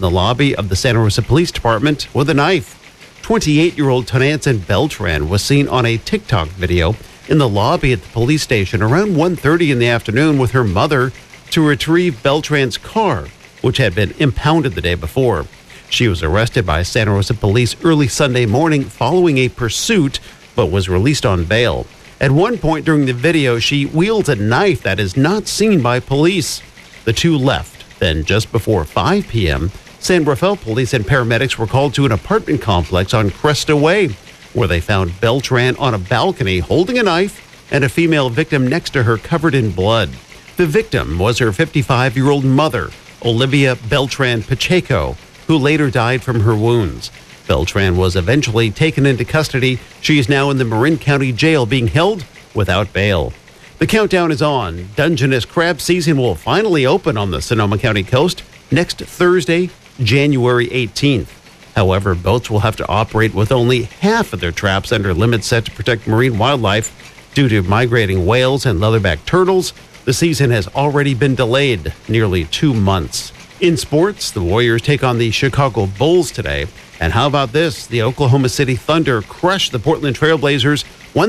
in the lobby of the Santa Rosa Police Department with a knife. 28-year-old Tonantzin Beltran was seen on a TikTok video in the lobby at the police station around 1:30 in the afternoon with her mother to retrieve Beltran's car, which had been impounded the day before. She was arrested by Santa Rosa police early Sunday morning following a pursuit, but was released on bail. At one point during the video, she wields a knife that is not seen by police. The two left. Then, just before 5 p.m., San Rafael police and paramedics were called to an apartment complex on Cresta Way, where they found Beltran on a balcony holding a knife and a female victim next to her covered in blood. The victim was her 55-year-old mother, Olivia Beltran Pacheco, who later died from her wounds. Beltran was eventually taken into custody. She is now in the Marin County Jail being held without bail. The countdown is on. Dungeness crab season will finally open on the Sonoma County coast next Thursday, January 18th. However, boats will have to operate with only half of their traps under limits set to protect marine wildlife. Due to migrating whales and leatherback turtles, the season has already been delayed nearly 2 months. In sports, the Warriors take on the Chicago Bulls today. And how about this? The Oklahoma City Thunder crushed the Portland Trailblazers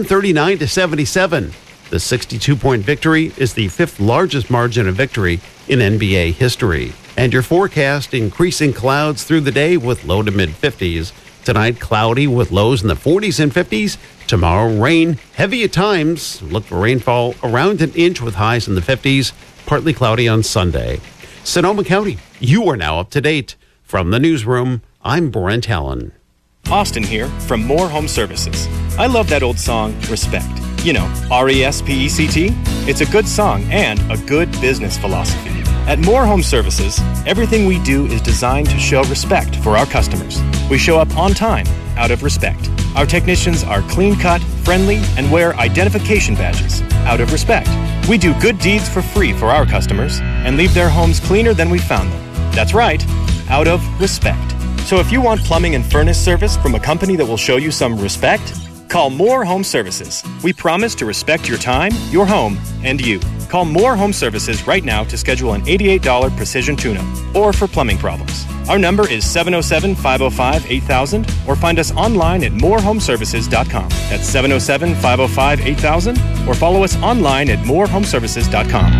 139-77. The 62-point victory is the fifth largest margin of victory in NBA history. And your forecast, increasing clouds through the day with low to mid-50s. Tonight, cloudy with lows in the 40s and 50s. Tomorrow, rain, heavy at times. Look for rainfall around an inch with highs in the 50s. Partly cloudy on Sunday. Sonoma County, you are now up to date. From the newsroom, I'm Brent Allen. Austin here from More Home Services. I love that old song, Respect. You know, R-E-S-P-E-C-T. It's a good song and a good business philosophy. At More Home Services, everything we do is designed to show respect for our customers. We show up on time, out of respect. Our technicians are clean-cut, friendly, and wear identification badges, out of respect. We do good deeds for free for our customers and leave their homes cleaner than we found them. That's right, out of respect. So if you want plumbing and furnace service from a company that will show you some respect, call More Home Services. We promise to respect your time, your home, and you. Call More Home Services right now to schedule an $88 precision tune-up or for plumbing problems. Our number is 707-505-8000 or find us online at morehomeservices.com. That's 707-505-8000 or follow us online at morehomeservices.com.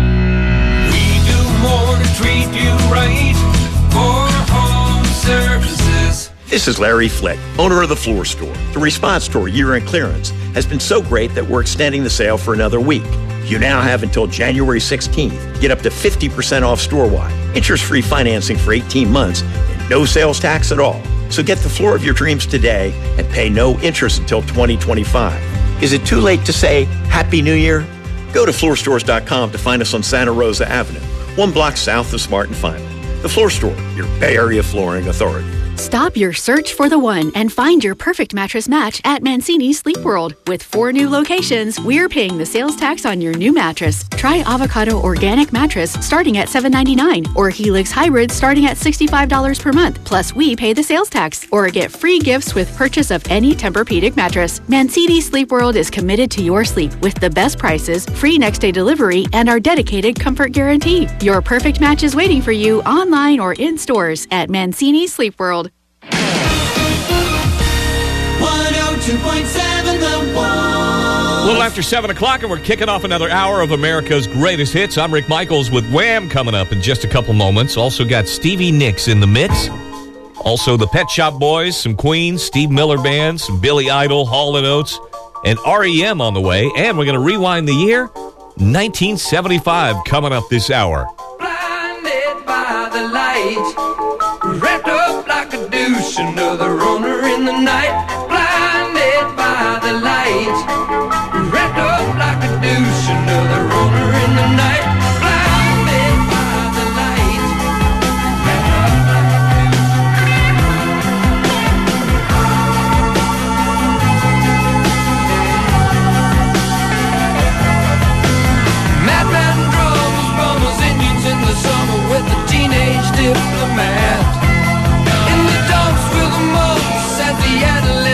We do more to treat you right. More Home Services. This is Larry Flick, owner of The Floor Store. The response to our year-end clearance has been so great that we're extending the sale for another week. You now have until January 16th. Get up to 50% off store-wide. Interest-free financing for 18 months and no sales tax at all. So get the floor of your dreams today and pay no interest until 2025. Is it too late to say Happy New Year? Go to floorstores.com to find us on Santa Rosa Avenue, 1 block south of Smart and Final. The Floor Store, your Bay Area flooring authority. Stop your search for the one and find your perfect mattress match at Mancini Sleep World. With 4 new locations, we're paying the sales tax on your new mattress. Try Avocado Organic Mattress starting at $7.99 or Helix Hybrid starting at $65 per month. Plus, we pay the sales tax. Or get free gifts with purchase of any Tempur-Pedic mattress. Mancini Sleep World is committed to your sleep with the best prices, free next-day delivery, and our dedicated comfort guarantee. Your perfect match is waiting for you online or in stores at Mancini Sleep World. 102.7 The Wall. A little after 7 o'clock, and we're kicking off another hour of America's Greatest Hits. I'm Rick Michaels with Wham coming up in just a couple moments. Also got Stevie Nicks in the mix. Also the Pet Shop Boys, some Queen, Steve Miller Band, some Billy Idol, Hall & Oates, and REM on the way. And we're going to rewind the year, 1975, coming up this hour. Blinded by the light, wrapped up like a douche, another runner in the night. Blinded by the light, wrapped up like a douche, another runner in the night. Blinded by the light, wrapped up like a douche. Madman drums, bombers, Indians in the summer with the teenage diplomat. In the dumps with the monks at the Adelaide.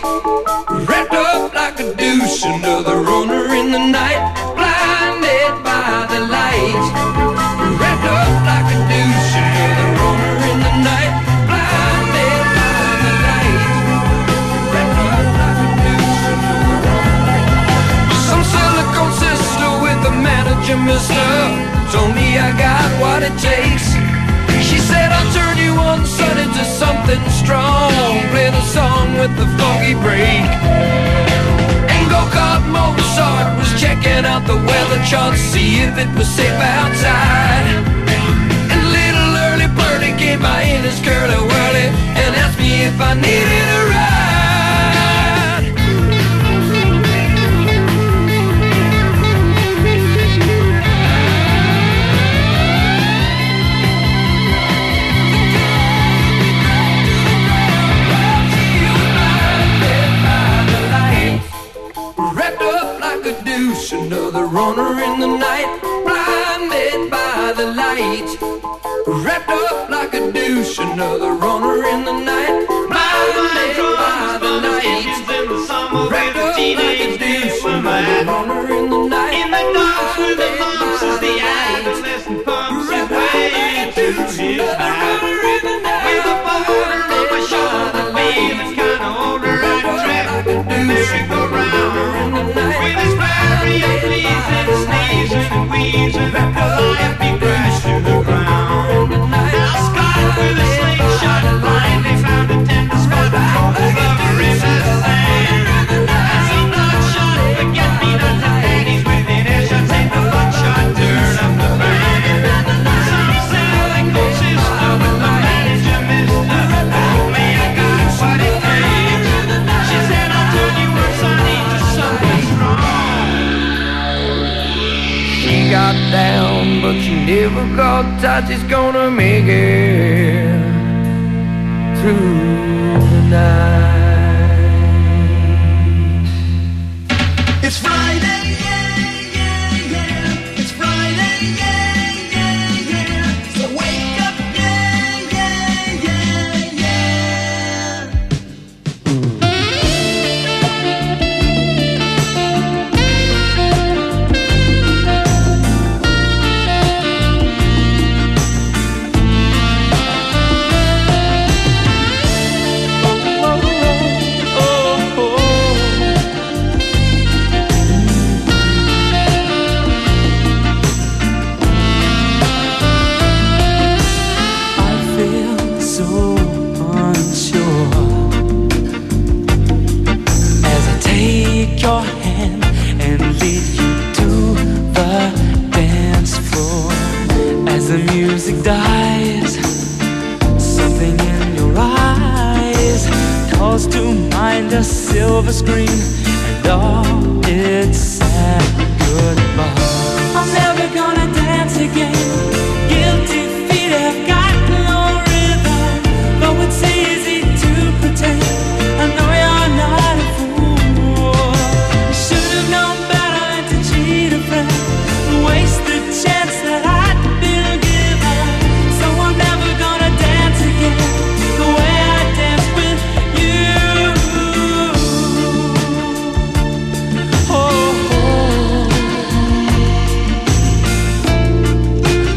wrapped up like a douche, another runner in the night, blinded by the lights. Wrapped up like a douche, another runner in the night, blinded by the lights. Wrapped up like a douche, another runner. Some silicone sister with a manager mister told me I got what it takes. She said I'll turn you on sun into something strong, playing a song with the funky break. And go-kart Mozart was checking out the weather chart to see if it was safe outside. And little early birdie came by in his curly-whirly and asked me if I needed a ride. Another runner in the night, blinded by the light. Wrapped up like a douche, another runner in the night, blinded by the light. Wrapped up like a douche, another runner in the night, in the dark with the mumps as the adolescent pumps his way to his night. With a boulder on my shoulder, feeling kinda older, I trapped merry-go-round with his pleasing, sneezing and wheezing, life be crashed to the ground. Now Scott with a slingshot blindly found a tender spot for the lover in the sand. As he not shot, forget-me-not the daddies within earshot, take the buckshot, turn up the band. Some silicone sister with the manager mister told me I got what it takes. She said I'll turn you on sunny to something strong. She got down, but she never got tight. She's gonna make it through the night. It's Friday, yeah, yeah, yeah. It's Friday, yeah, yeah, yeah. So wake up, yeah, yeah, yeah, yeah. Your hand and lead you to the dance floor. As the music dies, something in your eyes calls to mind a silver screen and all its sad goodbye. I'm never gonna dance again. Guilty feet have got no rhythm, though it's easy to pretend. I know you're not a fool. Should've known better than to cheat a friend, waste the chance that I'd been given. So I'm never gonna dance again the way I danced with you. Oh, oh.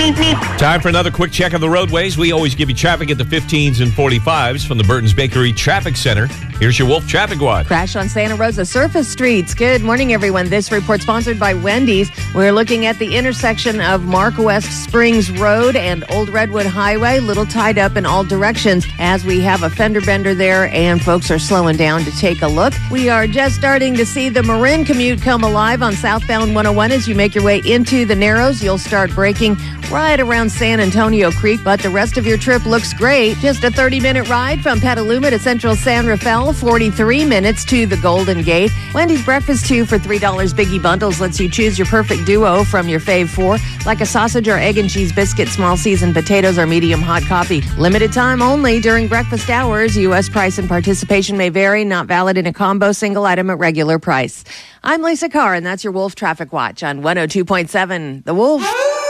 Time for another quick check of the roadways. We always give you traffic at the 15s and 45s from the Burton's Bakery Traffic Center. Here's your Wolf Traffic Watch. Crash on Santa Rosa surface streets. Good morning, everyone. This report sponsored by Wendy's. We're looking at the intersection of Mark West Springs Road and Old Redwood Highway. Little tied up in all directions as we have a fender bender there and folks are slowing down to take a look. We are just starting to see the Marin commute come alive on southbound 101 as you make your way into the Narrows. You'll start braking right around San Antonio Creek, but the rest of your trip looks great. Just a 30-minute ride from Petaluma to Central San Rafael, 43 minutes to the Golden Gate. Wendy's Breakfast 2 for $3 Biggie Bundles lets you choose your perfect duo from your fave 4, like a sausage or egg and cheese biscuit, small seasoned potatoes, or medium hot coffee. Limited time only during breakfast hours. U.S. price and participation may vary, not valid in a combo, single item at regular price. I'm Lisa Carr, and that's your Wolf Traffic Watch on 102.7 The Wolf.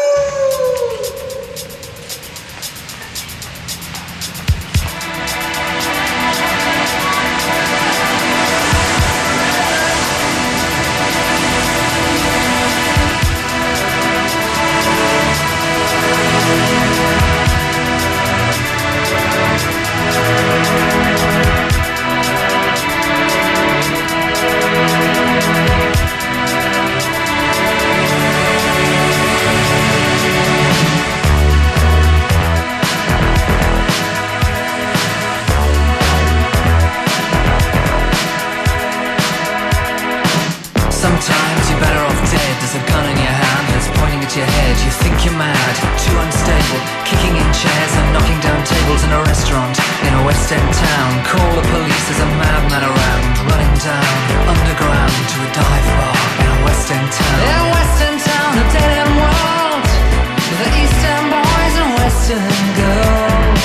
Sometimes you're better off dead. There's a gun in your hand and it's pointing at your head. You think you're mad, too unstable, kicking in chairs and knocking down tables in a restaurant in a West End town. Call the police, there's a madman around, running down underground to a dive bar in a West End town. In a West End town, a dead end world, the East End boys and West End girls.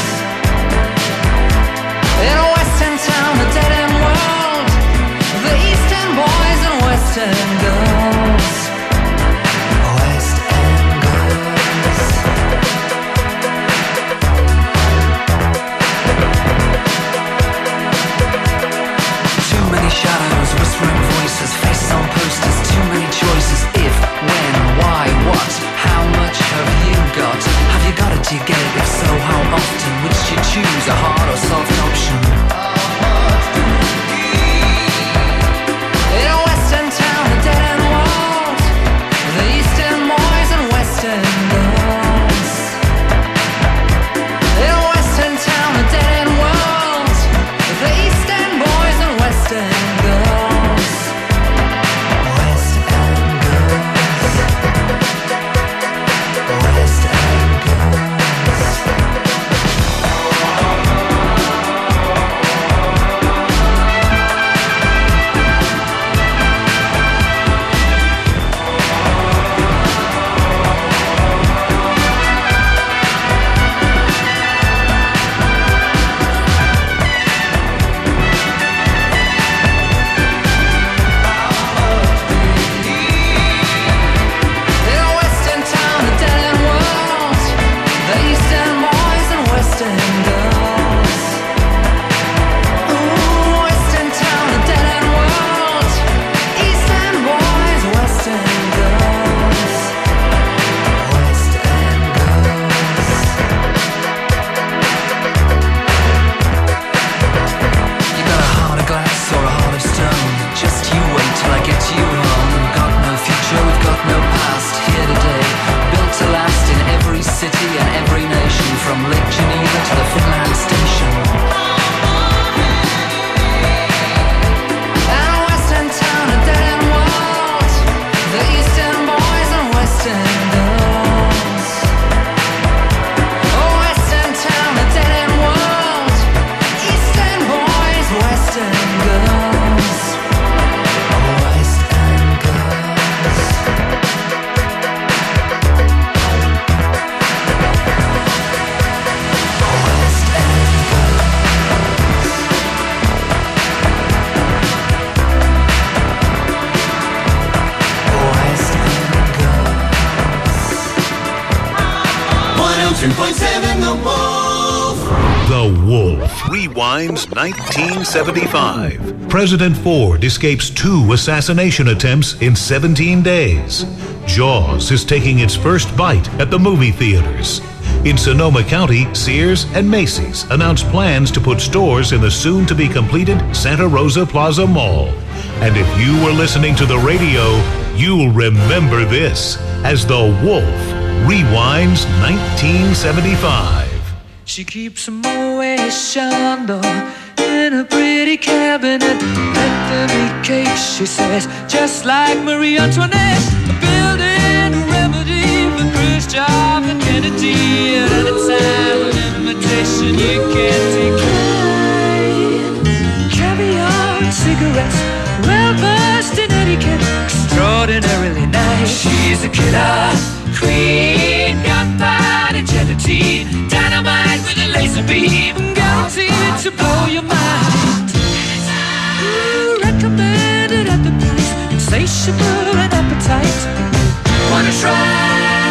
In a West End town, a dead end world, the East End boys and West End girls. West End girls. Too many shadows, whispering voices, faces on posters, too many choices. If, when, why, what, how much have you got? Have you got it, do you get it? If so, how often? Which do you choose, a hard or soft option? In a West End town, a dead end world, the East End boys and West End girls. In a West End town, a dead end world, the East End boys and West End girls. West End girls. West End girls. In a West End town, a dead end world, the East End boys and West End girls. Ooh, West End town, a dead end world, East End boys, West End girls. West End girls. You got a heart of glass or a heart of stone. Just you wait till I get you home. Got no future, we've got no past. Here today, built to last in every city and every nation, from Lake Geneva to the Finland station. And a West End town, a dead end world, the East End boys and West End girls. Oh, West End town, a dead end world, East End boys, West End girls. West End girls. West End girls. West End girls. 102.7 The Wolf. The Wolf. Rewinds 1975. President Ford escapes 2 assassination attempts in 17 days. Jaws is taking its first bite at the movie theaters. In Sonoma County, Sears and Macy's announced plans to put stores in the soon-to-be-completed Santa Rosa Plaza Mall. And if you were listening to the radio, you'll remember this as The Wolf rewinds 1975. She keeps a Moet Chandon in a pretty cabinet. Let them eat cake, she says, just like Marie Antoinette. Building a remedy for Khrushchev and Kennedy. At any time, an invitation you can't decline. Caviar and cigarettes, well-versed in etiquette, extraordinarily nice. She's a killer queen, gunpowder gelatine, dynamite with a laser beam, guaranteed to blow your mind. Recommended at the price, insatiable and appetite. Wanna try?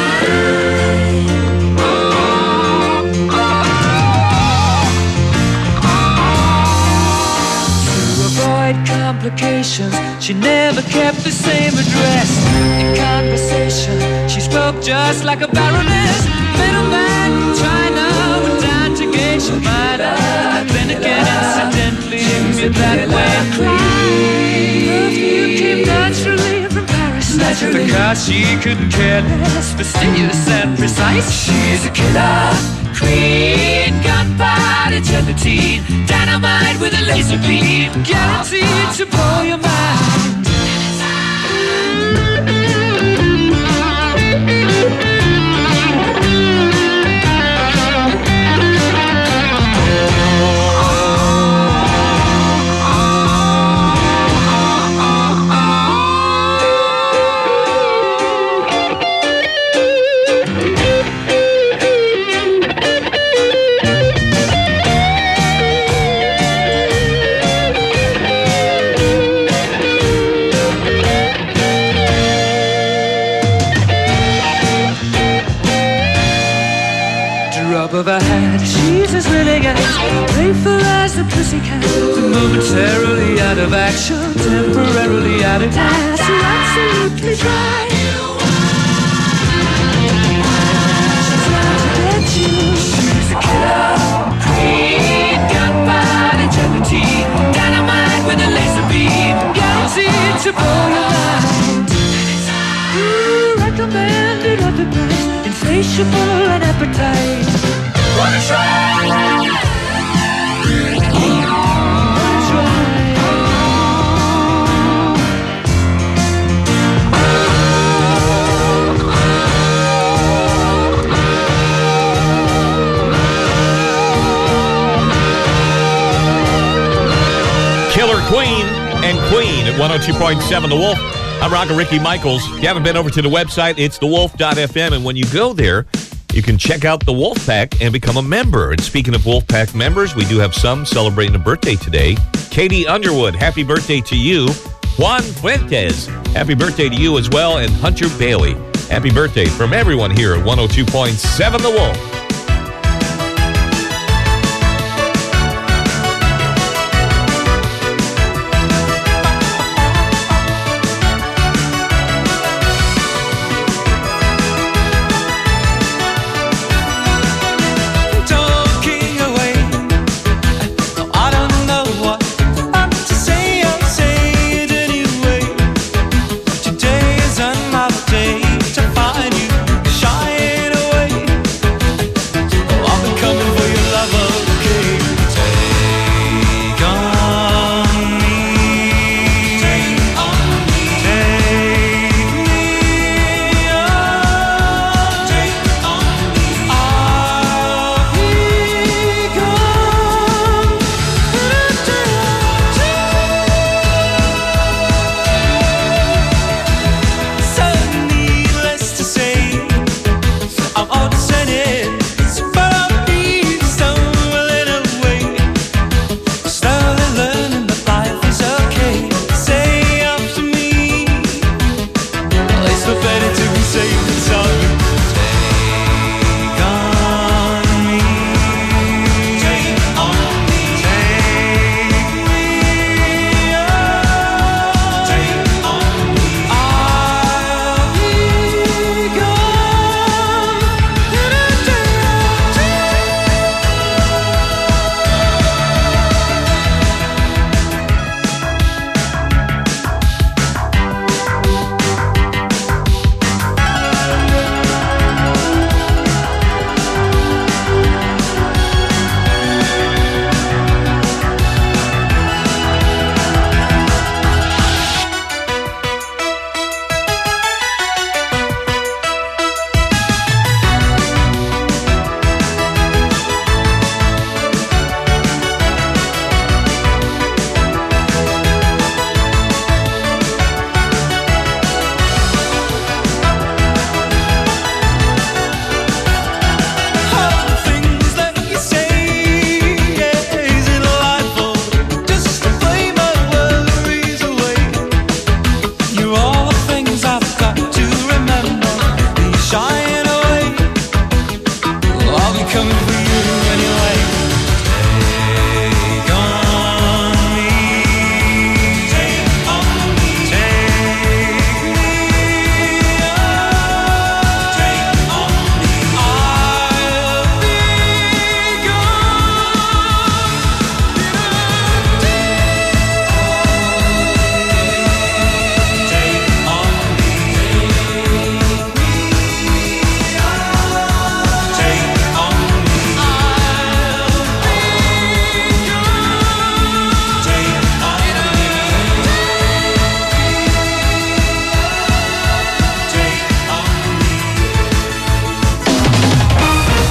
To avoid complications, she never kept the same address. In conversation, she spoke just like a baroness. Middleman from China went down to Geisha Minor. Then again, incidentally, me that way. Perfume came naturally from Paris. Because she couldn't care less, fastidious and precise. She's a killer queen, gunpowder gelatine, dynamite with a laser beam, guaranteed to blow your mind. Of her hat, she's as willing as playful as the pussycat. Momentarily out of action, temporarily out of gas. You're absolutely dry. She's out to get you. She's a killer queen, gunpowder gelatine, dynamite with a laser beam, guaranteed to blow your mind. Recommended at the price, insatiable and appetite. Wanna try? Killer Queen and Queen at 102.7 The Wolf. I'm Rocker Ricky Michaels. If you haven't been over to the website, it's thewolf.fm, and when you go there, you can check out the Wolf Pack and become a member. And speaking of Wolf Pack members, we do have some celebrating a birthday today. Katie Underwood, happy birthday to you. Juan Fuentes, happy birthday to you as well. And Hunter Bailey, happy birthday from everyone here at 102.7 The Wolf.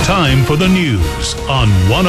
Time for the news on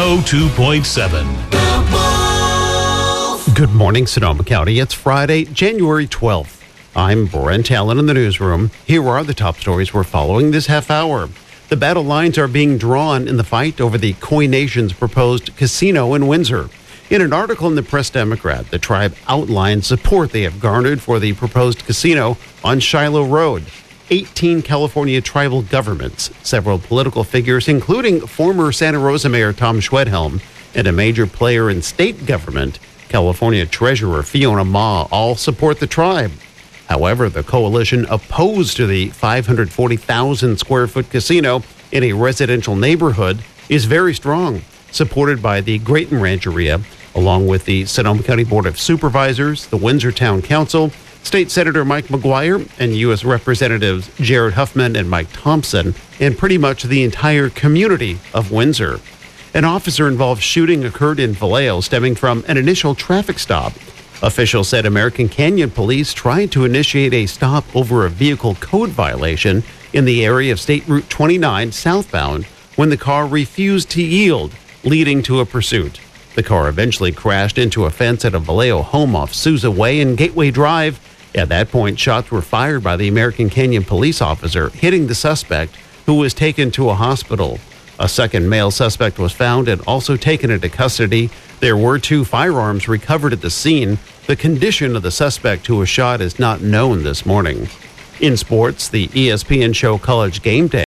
102.7. Good morning, Sonoma County. It's Friday, January 12th. I'm Brent Allen in the newsroom. Here are the top stories we're following this half hour. The battle lines are being drawn in the fight over the Koy Nation's proposed casino in Windsor. In an article in the Press Democrat, the tribe outlined support they have garnered for the proposed casino on Shiloh Road. 18 California tribal governments, several political figures, including former Santa Rosa Mayor Tom Schwedhelm, and a major player in state government, California Treasurer Fiona Ma, all support the tribe. However, the coalition opposed to the 540,000 square foot casino in a residential neighborhood is very strong, supported by the Grayton Rancheria, along with the Sonoma County Board of Supervisors, the Windsor Town Council, State Senator Mike McGuire, and U.S. Representatives Jared Huffman and Mike Thompson, and pretty much the entire community of Windsor. An officer-involved shooting occurred in Vallejo stemming from an initial traffic stop. Officials said American Canyon Police tried to initiate a stop over a vehicle code violation in the area of State Route 29 southbound when the car refused to yield, leading to a pursuit. The car eventually crashed into a fence at a Vallejo home off Sousa Way and Gateway Drive. At that point, shots were fired by the American Canyon police officer, hitting the suspect, who was taken to a hospital. A second male suspect was found and also taken into custody. There were 2 firearms recovered at the scene. The condition of the suspect who was shot is not known this morning. In sports, the ESPN show College Game Day